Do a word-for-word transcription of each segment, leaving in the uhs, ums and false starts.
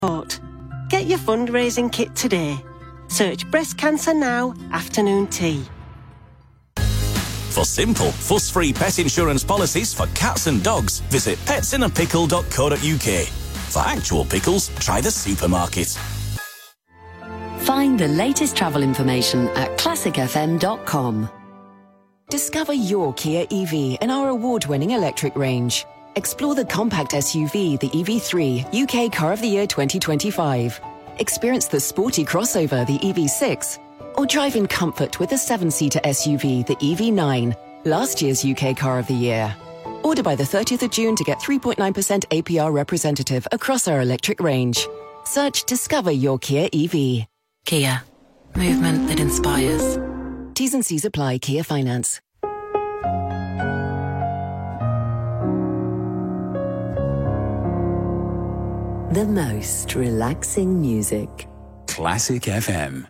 Get your fundraising kit today. Search Breast Cancer Now Afternoon Tea. For simple, fuss-free pet insurance policies for cats and dogs, visit pets in a pickle dot co dot uk. For actual pickles, try the supermarket. Find the latest travel information at classic f m dot com. Discover your Kia E V in our award-winning electric range. Explore the compact S U V, the E V three, U K Car of the Year twenty twenty-five. Experience the sporty crossover, the E V six. Or drive in comfort with the seven-seater S U V, the E V nine, last year's U K Car of the Year. Order by the thirtieth of June to get three point nine percent A P R representative across our electric range. Search Discover Your Kia E V. Kia. Movement that inspires. T's and C's apply. Kia Finance. The most relaxing music. Classic F M.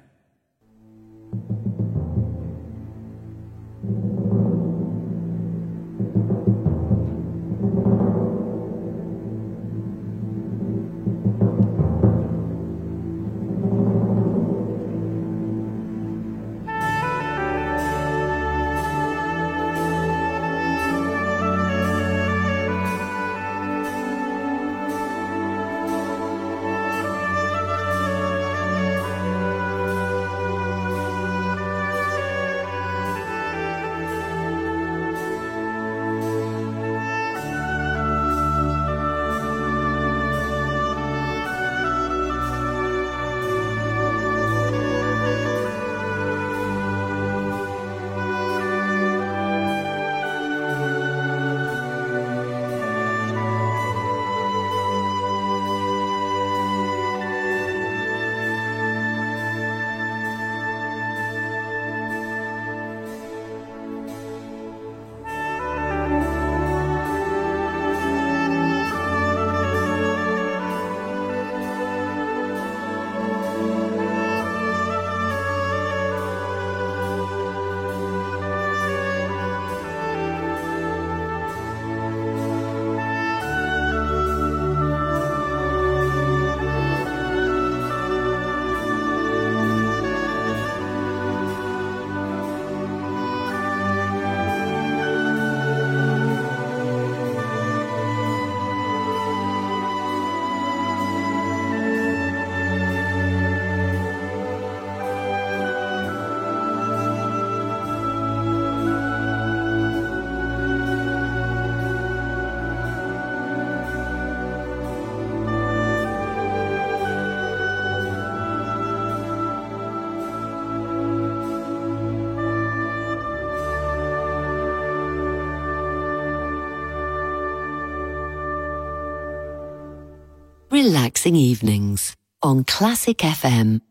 Relaxing evenings on Classic F M.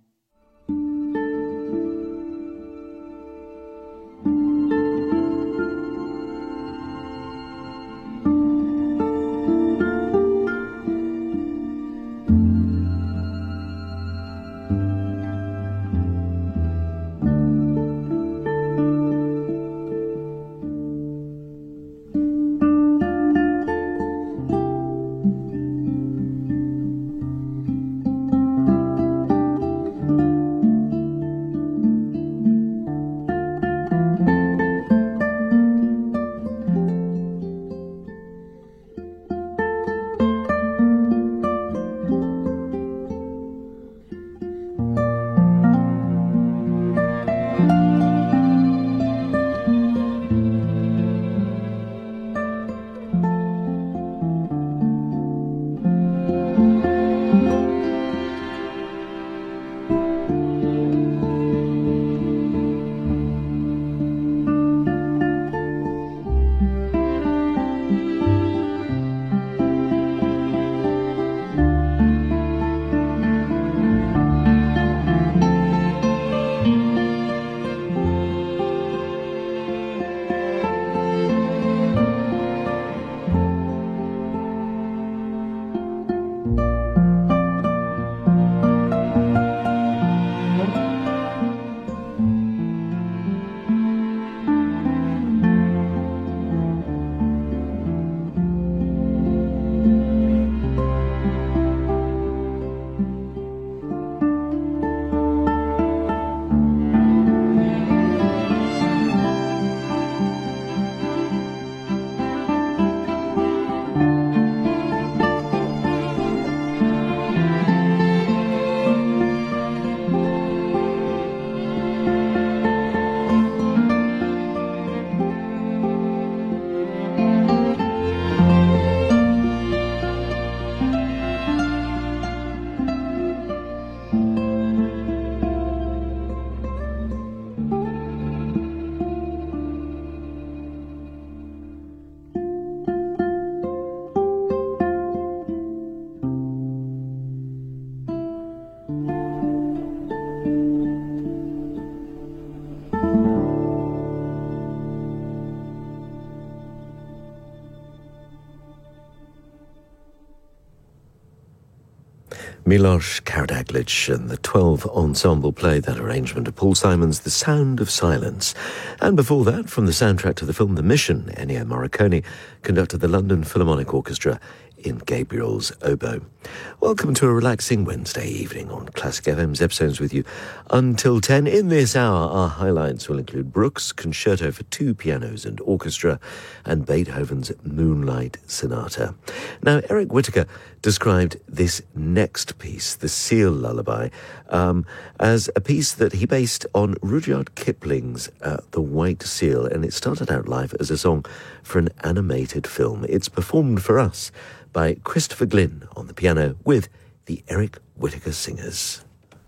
Milos Karadzic and the twelve Ensemble played that arrangement of Paul Simon's The Sound of Silence. And before that, from the soundtrack to the film The Mission, Ennio Morricone conducted the London Philharmonic Orchestra in Gabriel's oboe. Welcome to a relaxing Wednesday evening on Classic F M's Episodes with you until ten. In this hour, our highlights will include Bruch's Concerto for Two Pianos and Orchestra and Beethoven's Moonlight Sonata. Now, Eric Whitacre described this next piece, The Seal Lullaby, um, as a piece that he based on Rudyard Kipling's uh, The White Seal, and it started out live as a song for an animated film. It's performed for us by Christopher Glynn on the piano with the Eric Whitacre Singers.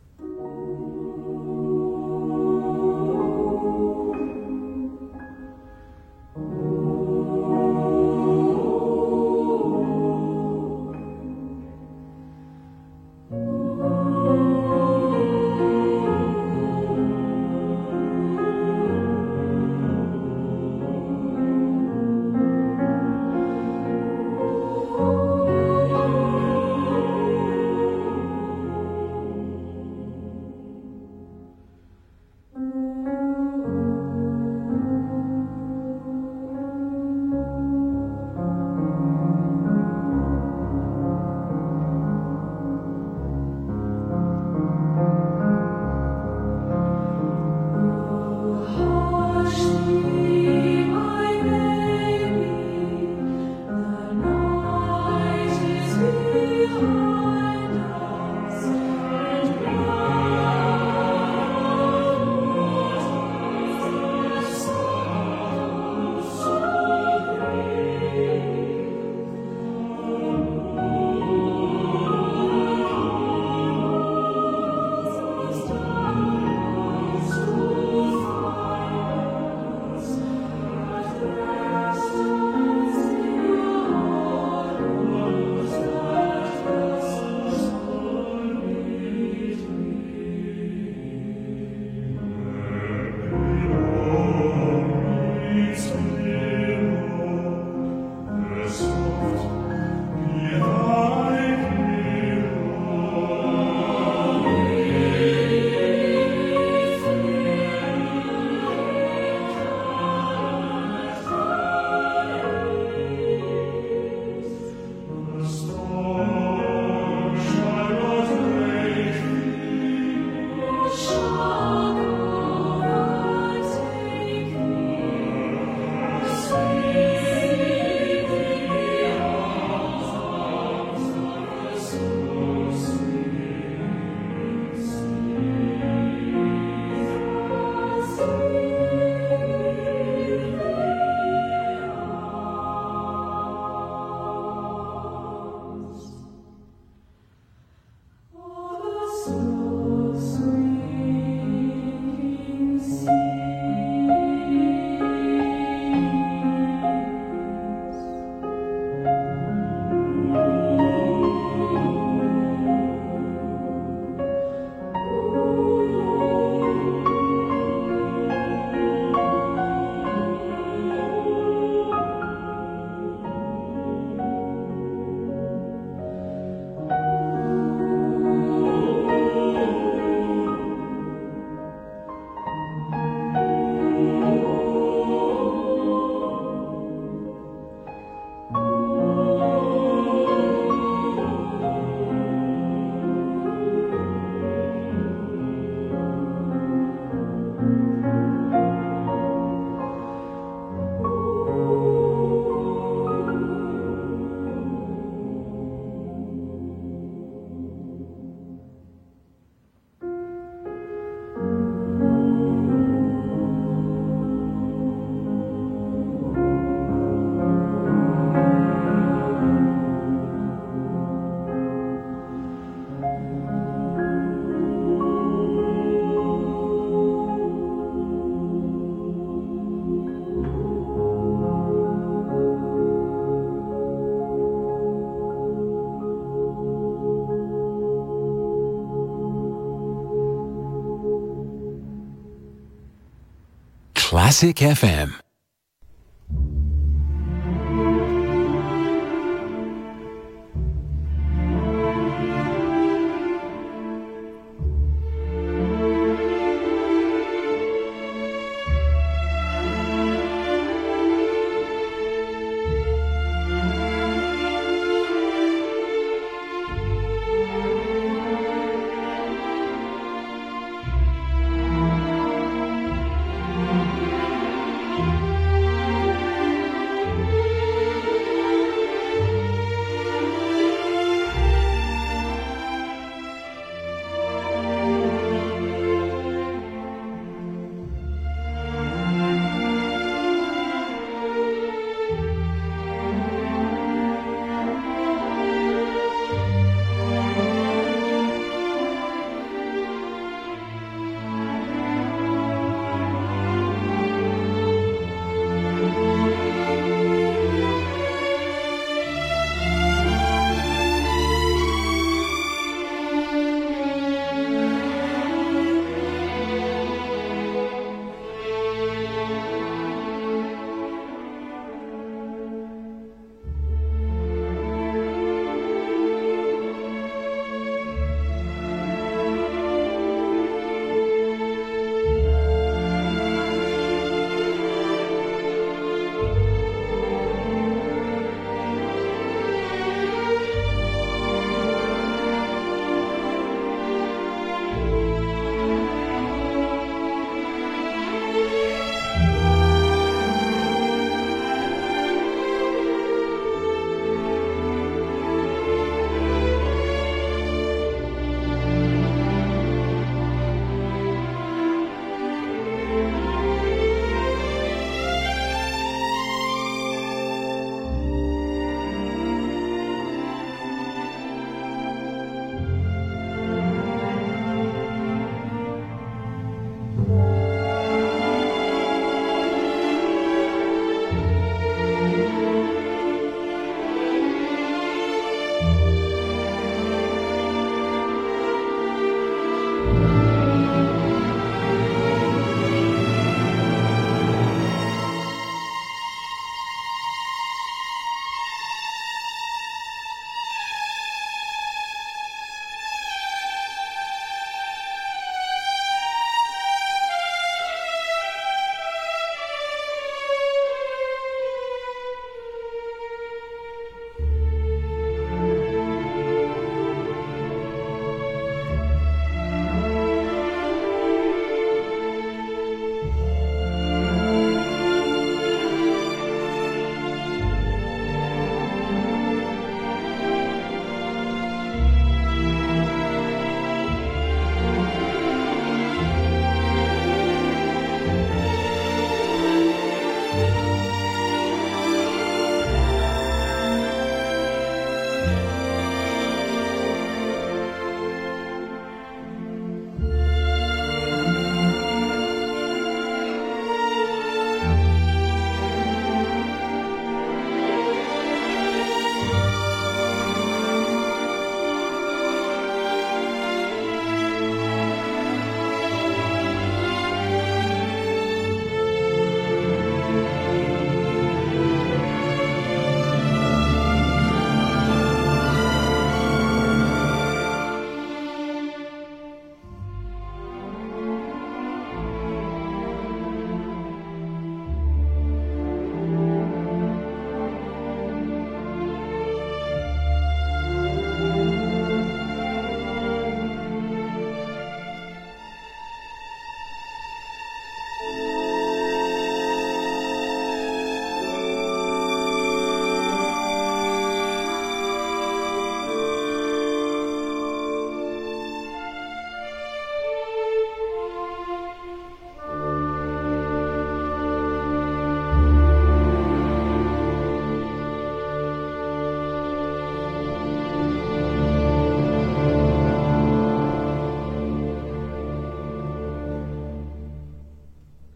Classic F M.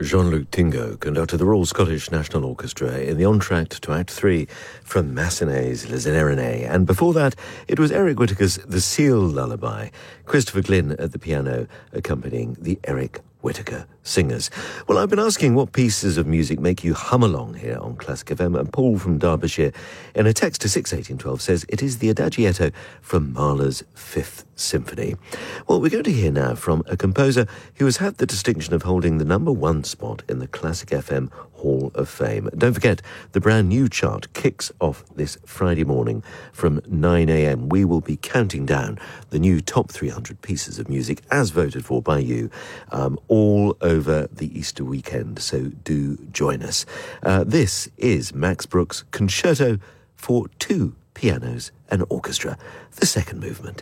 Jean-Luc Tingo conducted the Royal Scottish National Orchestra in the entr'acte to Act three from Massenet's Les Erinnys. And before that, it was Eric Whittaker's The Seal Lullaby, Christopher Glynn at the piano accompanying the Eric Whittaker Singers. Well, I've been asking what pieces of music make you hum along here on Classic F M, and Paul from Derbyshire, in a text to six eighteen twelve, says it is the Adagietto from Mahler's Fifth Symphony. Well, we're going to hear now from a composer who has had the distinction of holding the number one spot in the Classic F M Hall of Fame. Don't forget, the brand new chart kicks off this Friday morning from nine a.m. We will be counting down the new top three hundred pieces of music as voted for by you, um, all over the Easter weekend, so do join us. Uh, this is Max Bruch's Concerto for Two Pianos and Orchestra, the second movement.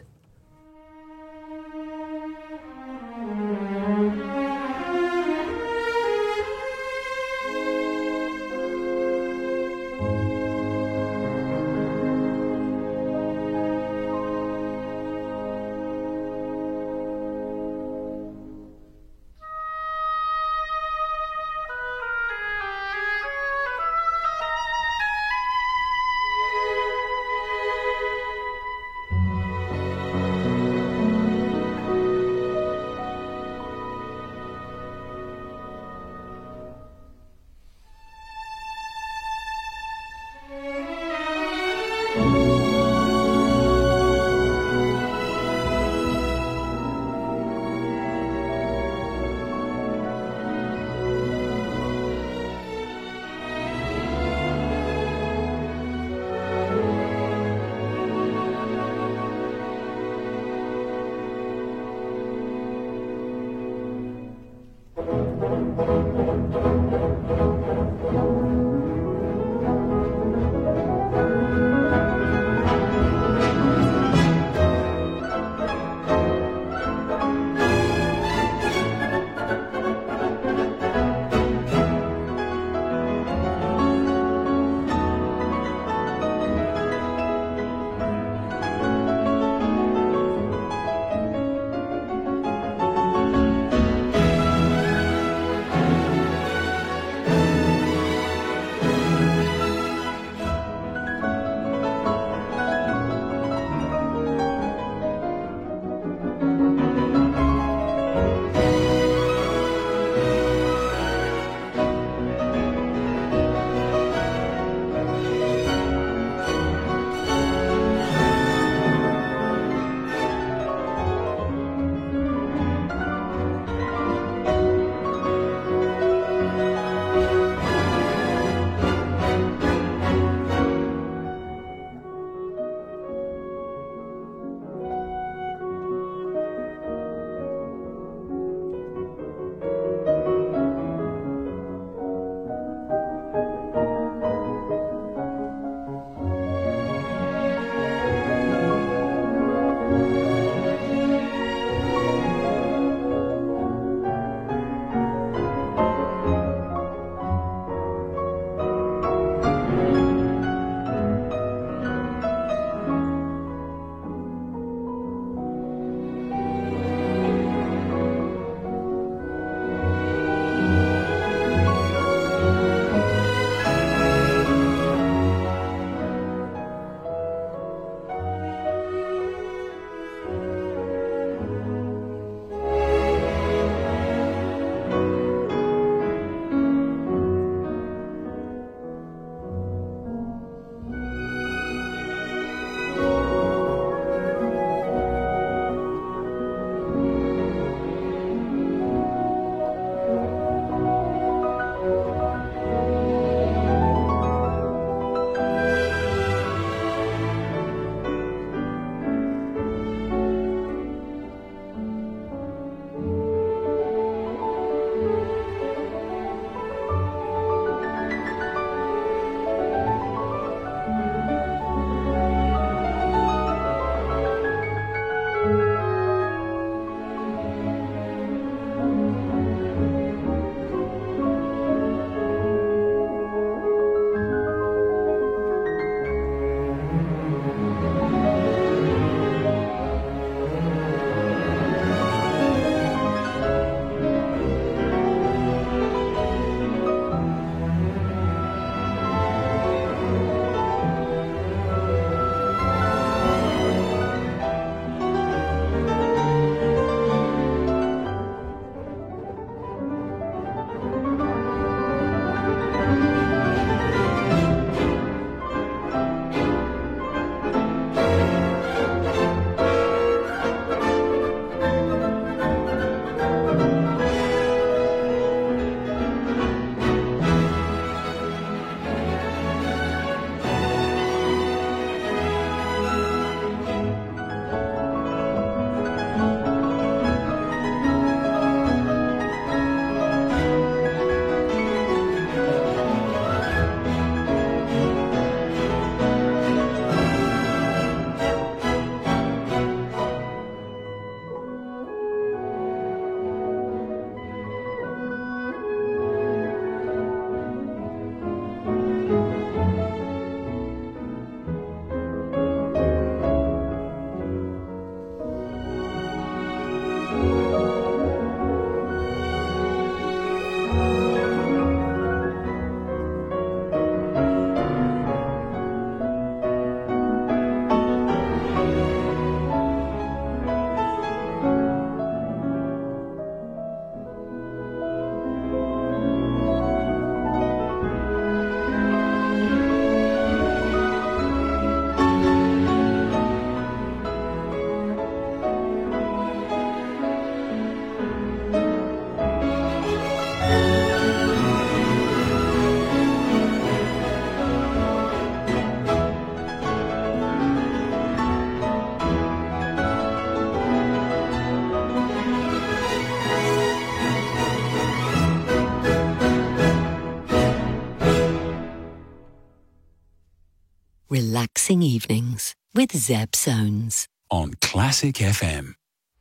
relaxing evenings with Zeb Soanes. On Classic F M.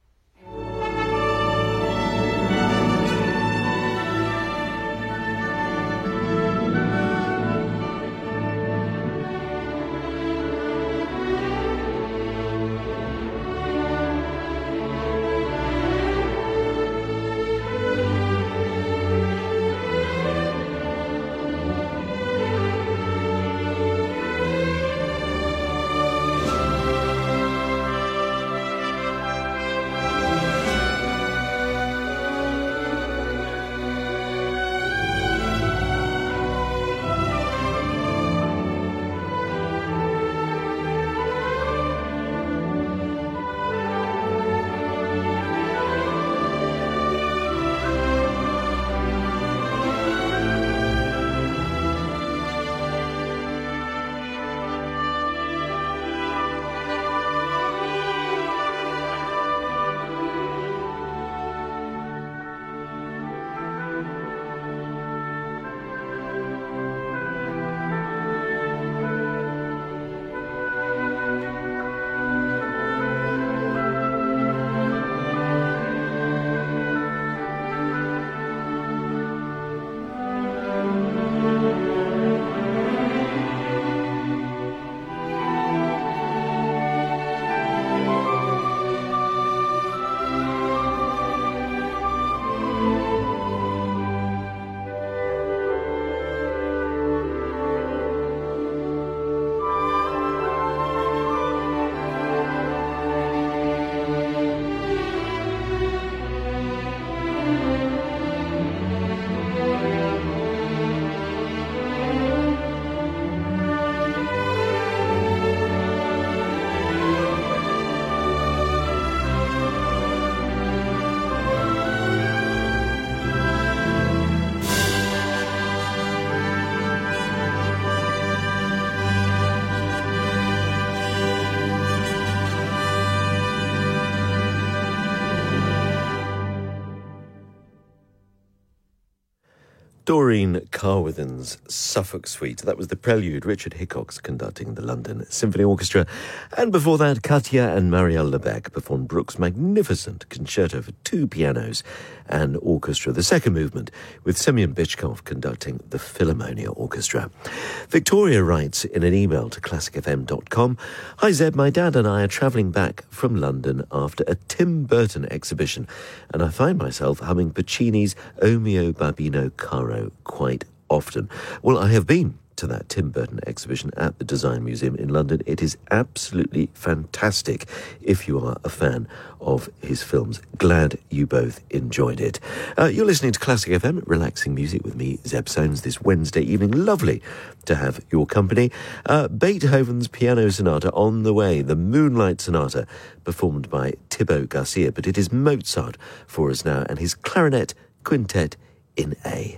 Doreen Carwithen's Suffolk Suite. That was the prelude, Richard Hickox conducting the London Symphony Orchestra. And before that, Katia and Marielle Lebec performed Bruch's magnificent concerto for two pianos and orchestra, the second movement, with Semyon Bychkov conducting the Philharmonia Orchestra. Victoria writes in an email to classic f m dot com, "Hi Zeb, my dad and I are travelling back from London after a Tim Burton exhibition, and I find myself humming Puccini's O mio babbino caro quite often." Well, I have been to that Tim Burton exhibition at the Design Museum in London. It is absolutely fantastic if you are a fan of his films. Glad you both enjoyed it. Uh, you're listening to Classic F M, relaxing music with me, Zeb Soanes, this Wednesday evening. Lovely to have your company. Uh, Beethoven's Piano Sonata on the way, the Moonlight Sonata, performed by Thibaut Garcia, but it is Mozart for us now and his clarinet quintet in A.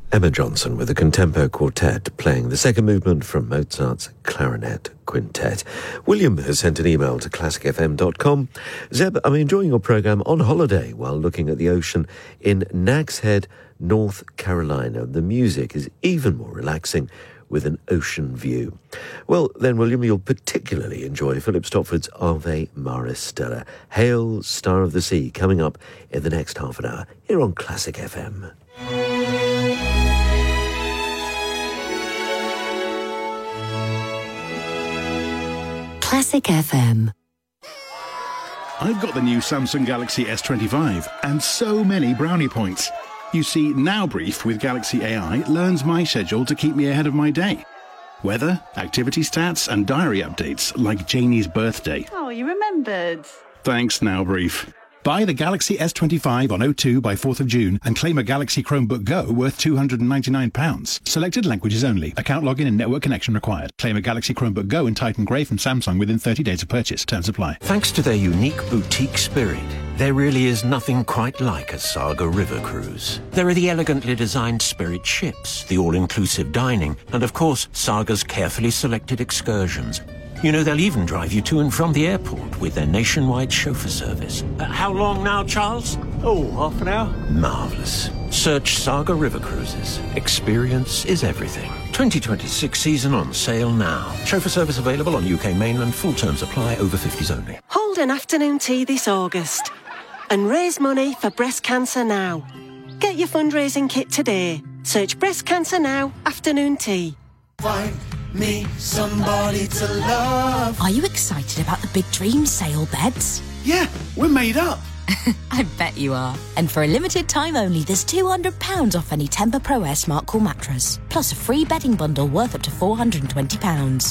Emma Johnson with a Contempo Quartet playing the second movement from Mozart's Clarinet Quintet. William has sent an email to classic f m dot com. Zeb, I'm enjoying your programme on holiday while looking at the ocean in Nags Head, North Carolina. The music is even more relaxing with an ocean view. Well, then, William, you'll particularly enjoy Philip Stopford's Ave Maris Stella. Hail, Star of the Sea, coming up in the next half an hour here on Classic F M. Classic F M. I've got the new Samsung Galaxy S twenty-five and so many brownie points. You see, Now Brief with Galaxy A I learns my schedule to keep me ahead of my day. Weather, activity stats and diary updates like Janie's birthday. Oh, you remembered. Thanks, Now Brief. Buy the Galaxy S twenty-five on O two by fourth of June and claim a Galaxy Chromebook Go worth two hundred ninety-nine pounds. Selected languages only. Account login and network connection required. Claim a Galaxy Chromebook Go in Titan Grey from Samsung within thirty days of purchase. Terms apply. Thanks to their unique boutique spirit, there really is nothing quite like a Saga River cruise. There are the elegantly designed Spirit ships, the all-inclusive dining, and of course, Saga's carefully selected excursions. You know, they'll even drive you to and from the airport with their nationwide chauffeur service. Uh, how long now, Charles? Oh, half an hour. Marvellous. Search Saga River Cruises. Experience is everything. twenty twenty-six season on sale now. Chauffeur service available on U K mainland. Full terms apply. Over fifties only. Hold an afternoon tea this August and raise money for breast cancer now. Get your fundraising kit today. Search Breast Cancer Now afternoon tea. Find me somebody to love. Are you excited about the Big Dream sale beds? Yeah, we're made up. I bet you are. And for a limited time only, there's two hundred pounds off any Temper Pro Air Smart Cool mattress. Plus a free bedding bundle worth up to four hundred twenty pounds.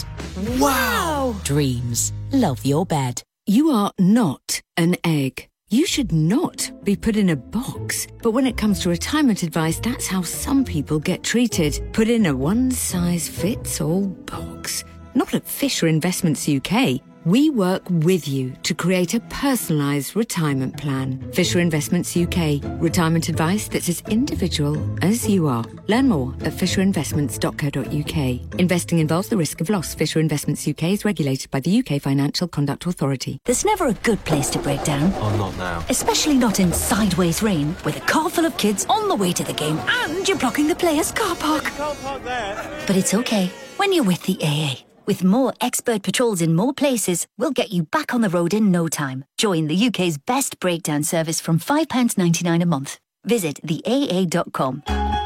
Wow! Dreams. Love your bed. You are not an egg. You should not be put in a box. But when it comes to retirement advice, that's how some people get treated. Put in a one-size-fits-all box. Not at Fisher Investments U K. We work with you to create a personalised retirement plan. Fisher Investments U K. Retirement advice that's as individual as you are. Learn more at fisher investments dot co dot u k. Investing involves the risk of loss. Fisher Investments U K is regulated by the U K Financial Conduct Authority. There's never a good place to break down. Oh, not now. Especially not in sideways rain, with a car full of kids on the way to the game and you're blocking the players' car park. Can't park there. But it's okay when you're with the A A. With more expert patrols in more places, we'll get you back on the road in no time. Join the U K's best breakdown service from five pounds ninety-nine a month. Visit the A A dot com.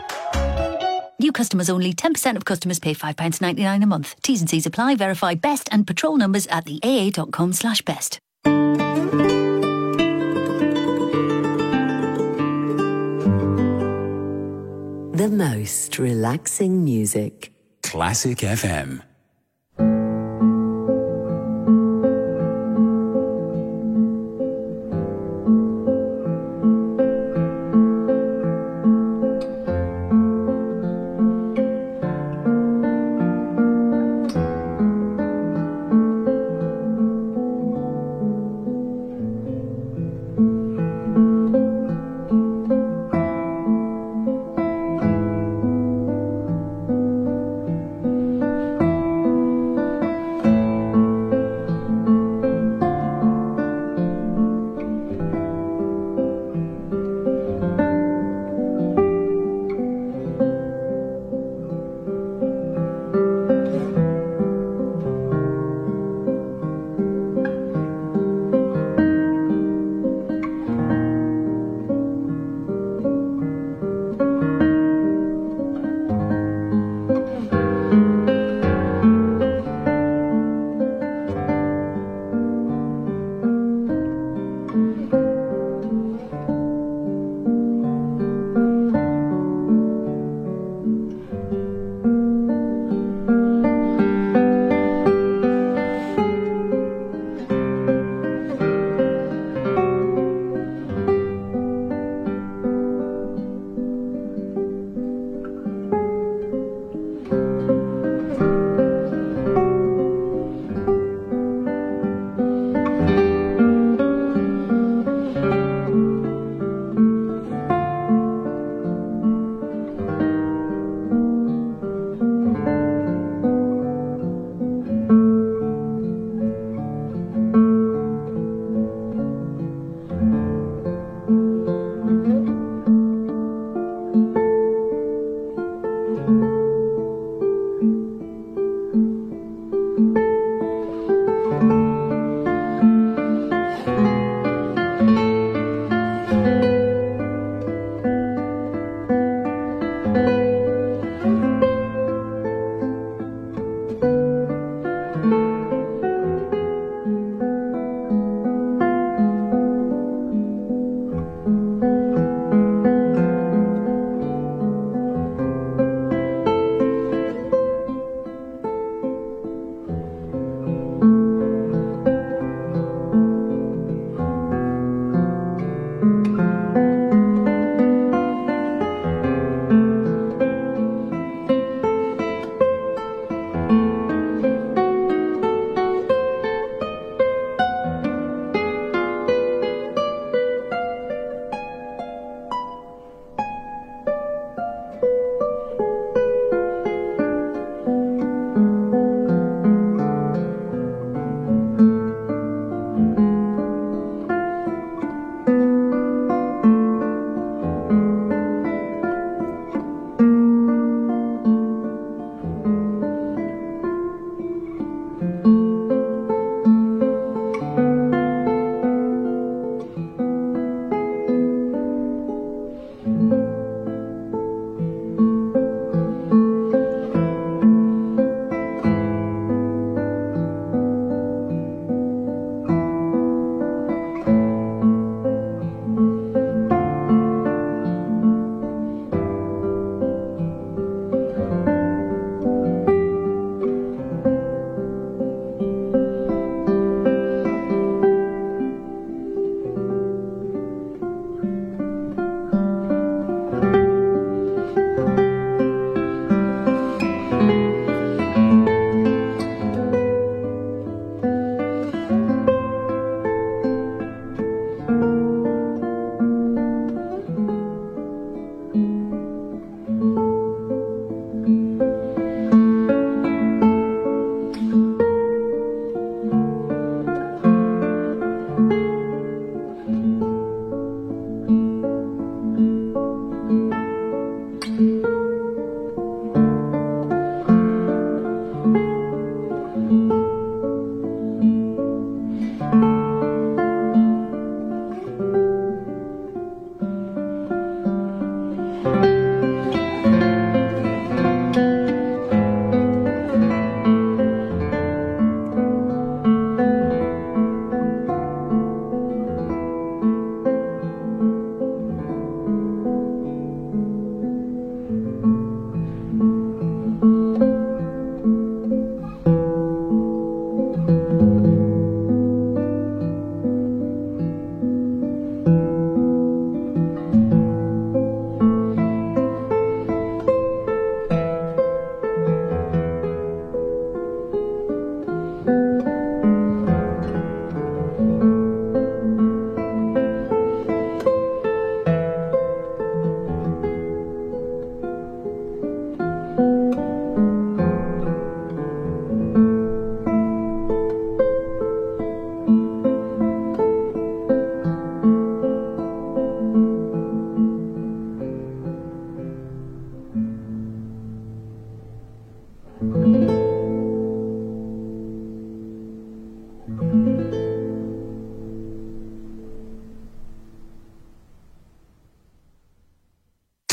New customers only. ten percent of customers pay five pounds ninety-nine a month. T's and C's apply. Verify best and patrol numbers at the A A dot com slash best. The most relaxing music. Classic F M.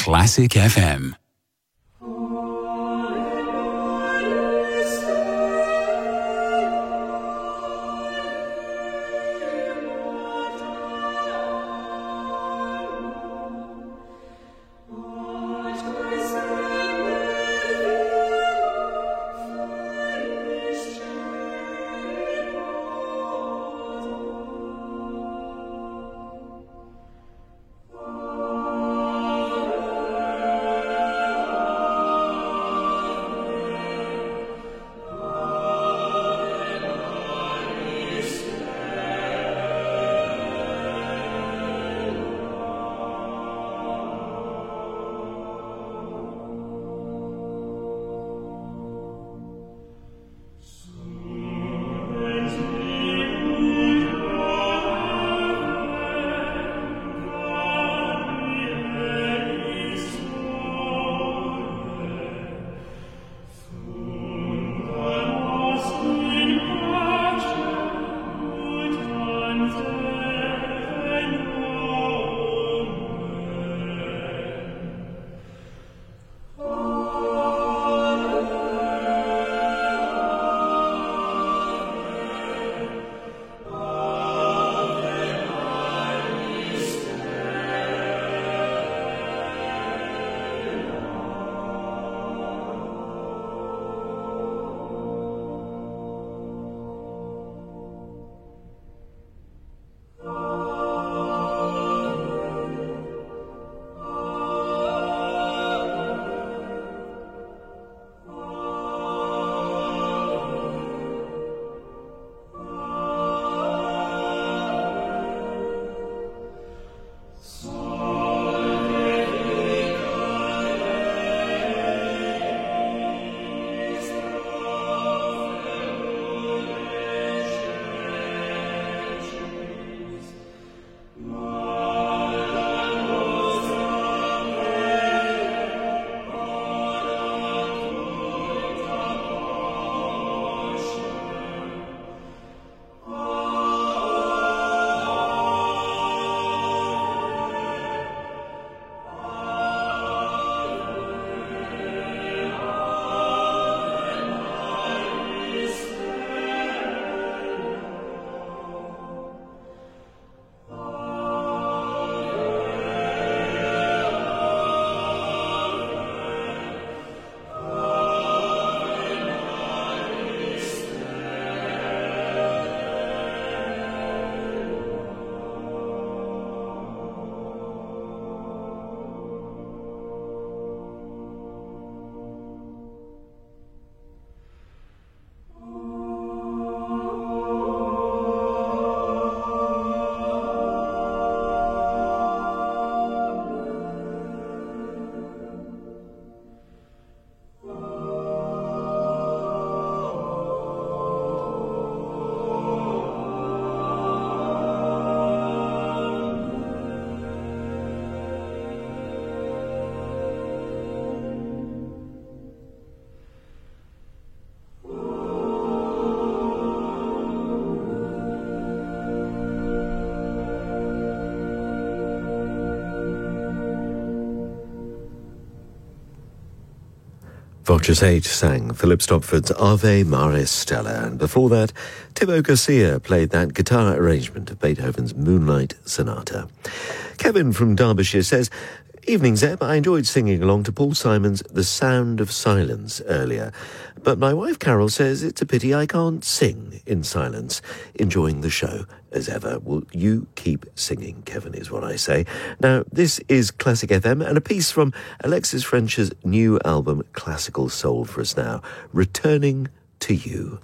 Classic F M. Voces eight sang Philip Stopford's Ave Maris Stella, and before that, Thibaut Garcia played that guitar arrangement of Beethoven's Moonlight Sonata. Kevin from Derbyshire says, "Evening, Zeb. I enjoyed singing along to Paul Simon's The Sound of Silence earlier, but my wife Carol says it's a pity I can't sing in silence. Enjoying the show as ever. Will you keep singing, Kevin, is what I say." Now, this is Classic F M, and a piece from Alexis French's new album, Classical Soul, for us now, Returning to You.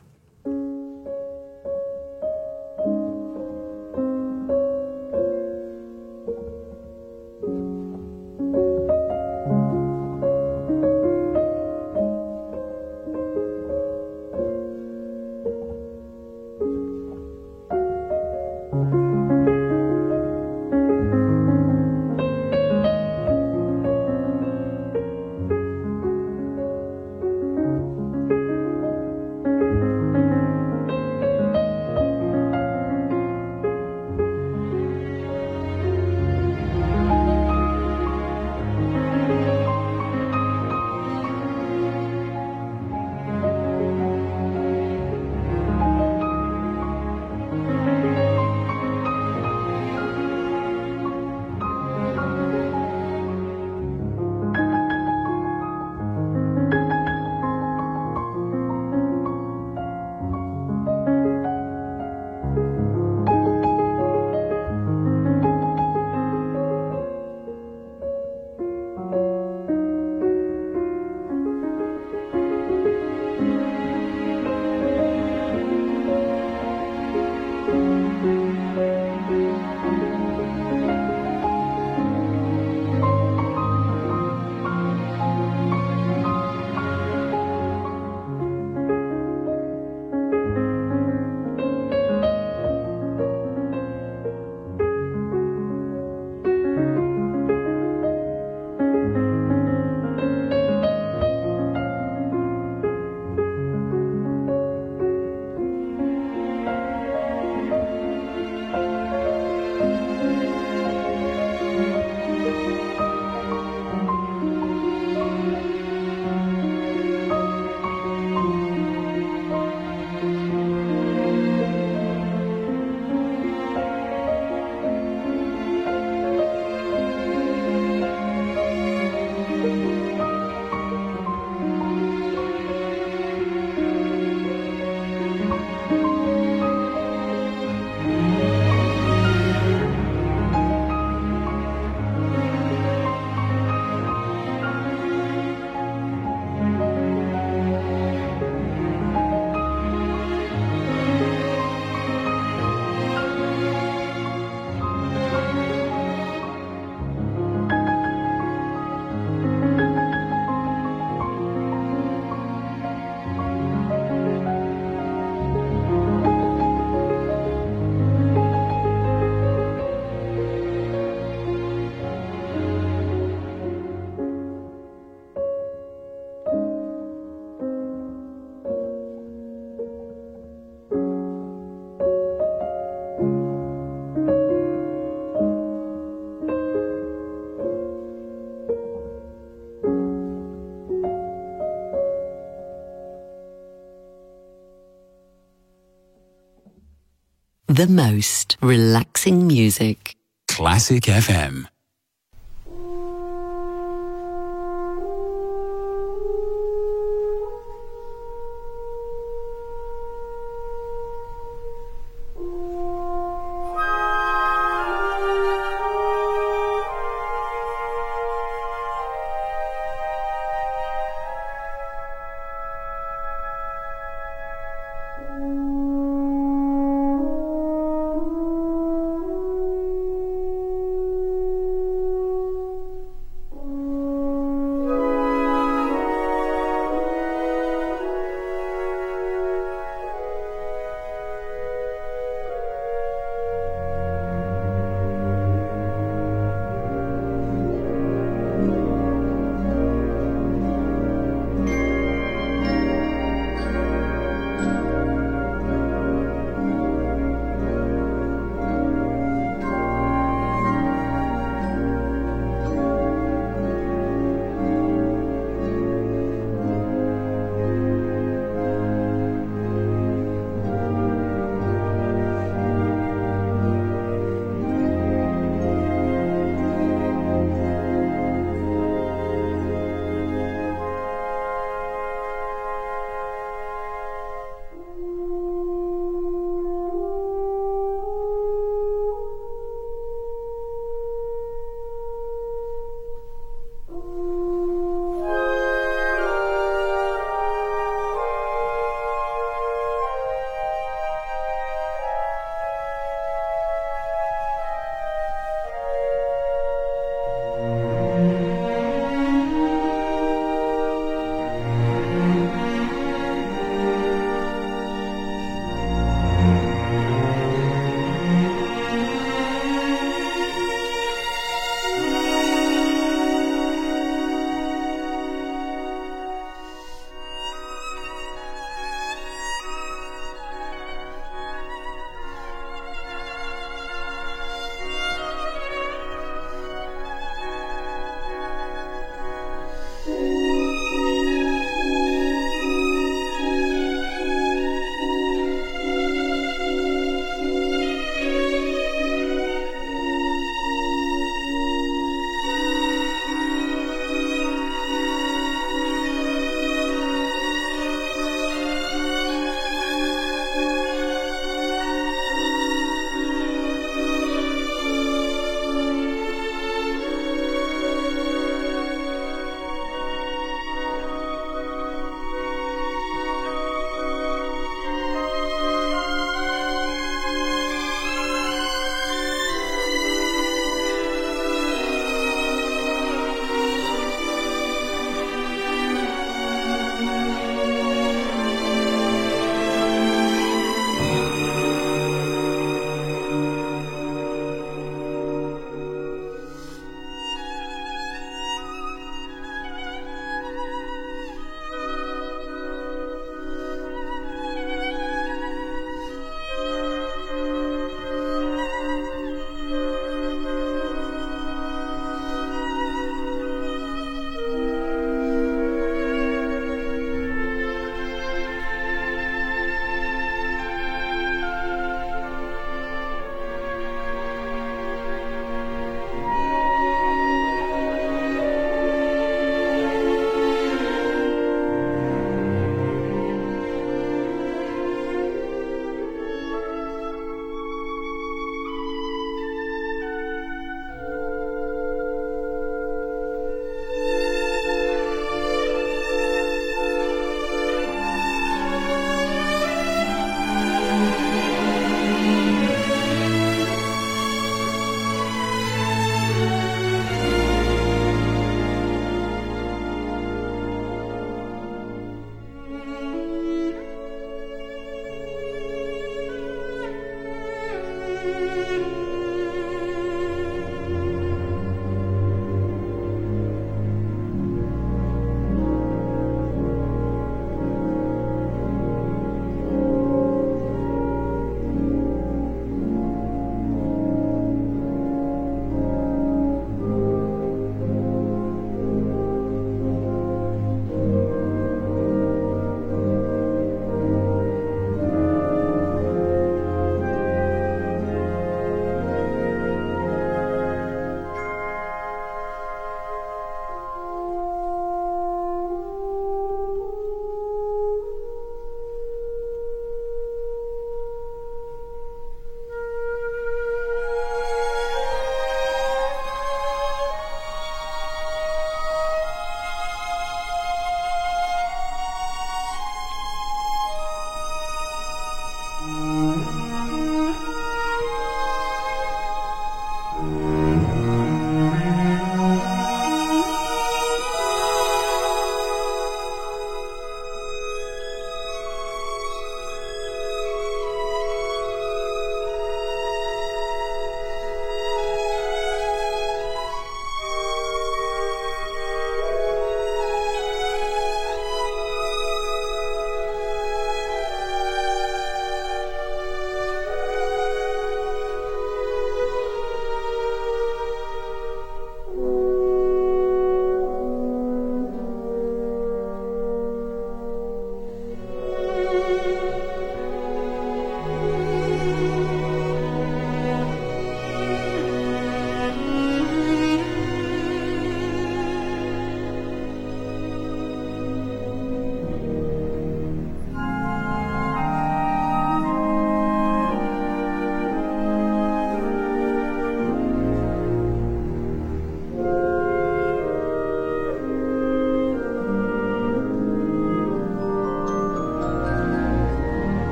the most relaxing music. Classic F M.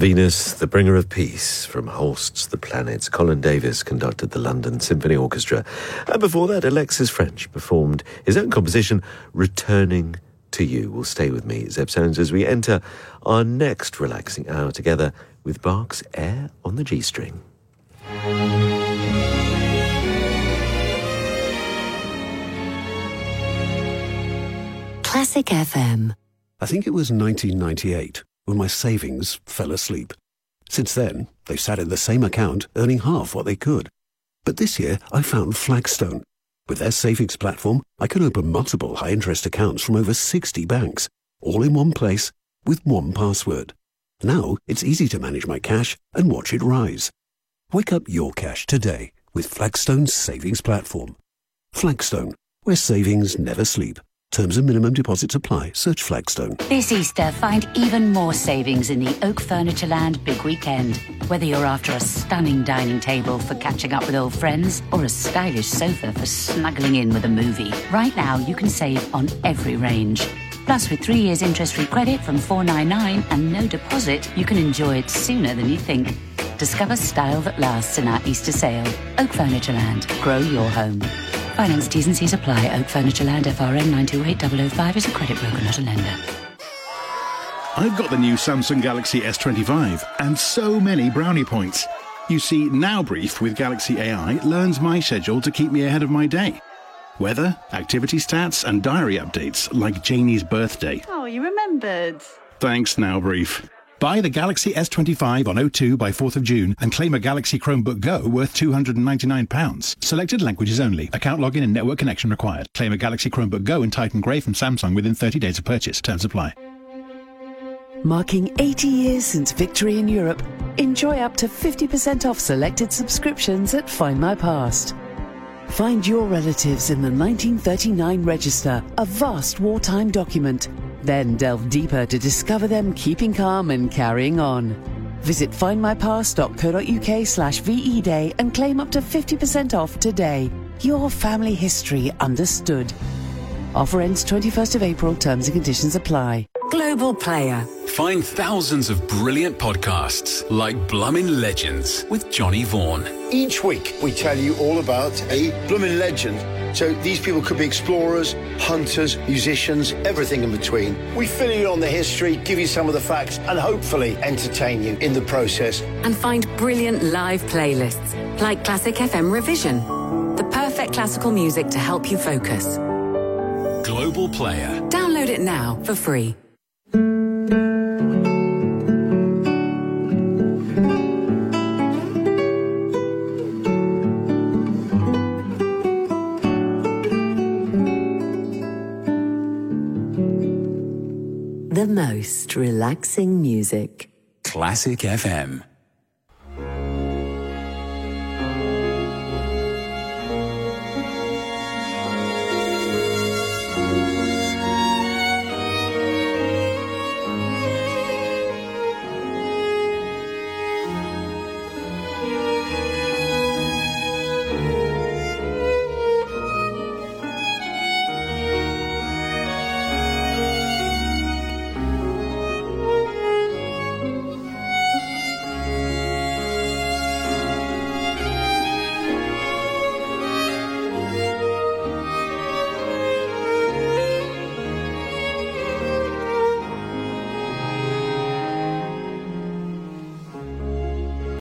Venus, the Bringer of Peace, from Holst's The Planets. Colin Davis conducted the London Symphony Orchestra. And before that, Alexis French performed his own composition, Returning to You. Will stay with me, Zeb Sones, as we enter our next relaxing hour together with Bach's Air on the G-string. Classic F M. I think it was nineteen ninety-eight when my savings fell asleep. Since then, they've sat in the same account, earning half what they could. But this year, I found Flagstone. With their savings platform, I can open multiple high-interest accounts from over sixty banks, all in one place, with one password. Now, it's easy to manage my cash and watch it rise. Wake up your cash today with Flagstone's savings platform. Flagstone, where savings never sleep. Terms and minimum deposits apply. Search Flagstone. This Easter, find even more savings in the Oak Furnitureland Big Weekend. Whether you're after a stunning dining table for catching up with old friends or a stylish sofa for snuggling in with a movie, right now you can save on every range. Plus, with three years interest-free credit from four ninety-nine and no deposit, you can enjoy it sooner than you think. Discover style that lasts in our Easter sale. Oak Furnitureland. Grow your home. Finance T's and C's apply. Oak Furnitureland, F R N nine two eight zero zero five is a credit broker, not a lender. I've got the new Samsung Galaxy S twenty-five and so many brownie points. You see, Now Brief with Galaxy A I learns my schedule to keep me ahead of my day. Weather, activity stats and diary updates like Janie's birthday. Oh, you remembered. Thanks, Now Brief. Buy the Galaxy S twenty-five on O two by fourth of June and claim a Galaxy Chromebook Go worth two hundred ninety-nine pounds. Selected languages only. Account login and network connection required. Claim a Galaxy Chromebook Go in Titan Grey from Samsung within thirty days of purchase. Terms apply. Marking eighty years since victory in Europe, enjoy up to fifty percent off selected subscriptions at Find My Past. Find your relatives in the nineteen thirty-nine Register, a vast wartime document. Then delve deeper to discover them keeping calm and carrying on. Visit findmypast.co.uk slash VE Day and claim up to fifty percent off today. Your family history understood. Offer ends twenty-first of April. Terms and conditions apply. Global Player. Find thousands of brilliant podcasts like Blummin' Legends with Johnny Vaughan. Each week we tell you all about a blooming legend. So these people could be explorers, hunters, musicians, everything in between. We fill you on the history, give you some of the facts, and hopefully entertain you in the process. And find brilliant live playlists like Classic F M Revision. The perfect classical music to help you focus. Global Player. Download it now for free. The most relaxing music. Classic F M.